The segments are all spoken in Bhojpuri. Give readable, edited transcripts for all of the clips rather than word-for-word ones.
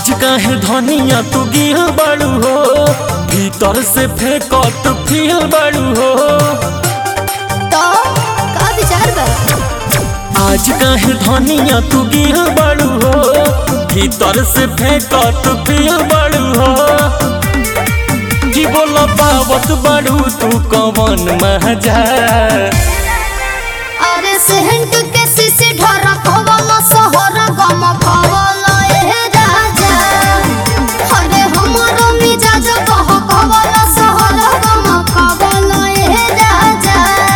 आज काहे धनिया तू गिल बाड़ू हो, भीतर से फेंकत फील बाड़ू हो। तो का विचार बा? आज काहे धनिया तू गिल बाड़ू हो, भीतर से फेंकत फील बाड़ू हो। जी बोला पावत बाड़ू तू कवन मजा। अरे सेहंट के सीसी ढोरा कवला शहर गम कवला ए राजा। अरे हमरो मिजाज कह कवला शहर गम कवला ए राजा।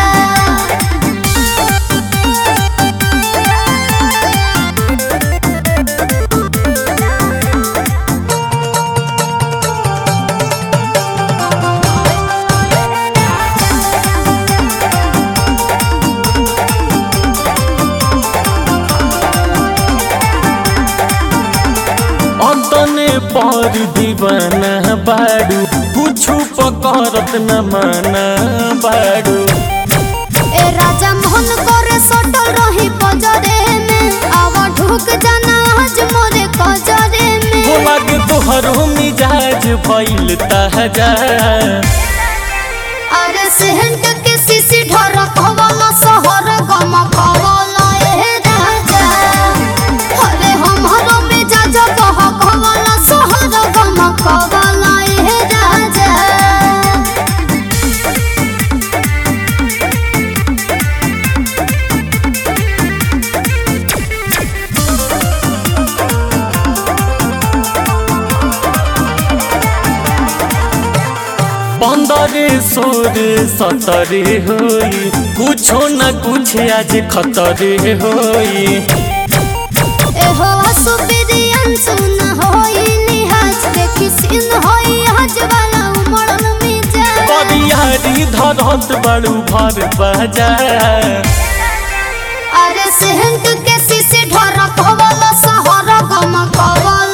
अंतने पर दीवाना बाड़ू, कुछ पकड़त न माना बाड़ू। ए राजा मोहन करे सटल रही पजरे में, आवा ढुक जाना आज मोरे कजरे में। हो लागे तोहरो मिजाज भइल ताजा। अरे सेहंट के सीसी ढोर कवला शहर गम कवला ए राजा। अरे हमरो मिजाज कह कवला शहर गम कवला ए राजा। पंद्रे सोरे सतरे होई, कुछो न कुछ आज खतरे होई। एहो सुबिरियन सुन होई निहाज देखी सिन होई आज वाला उमड़न मिजाज। बरियारी धरत बड़ू भर बजा। अरे सेहंट के सीसी ढोर कवला शहर गम कवला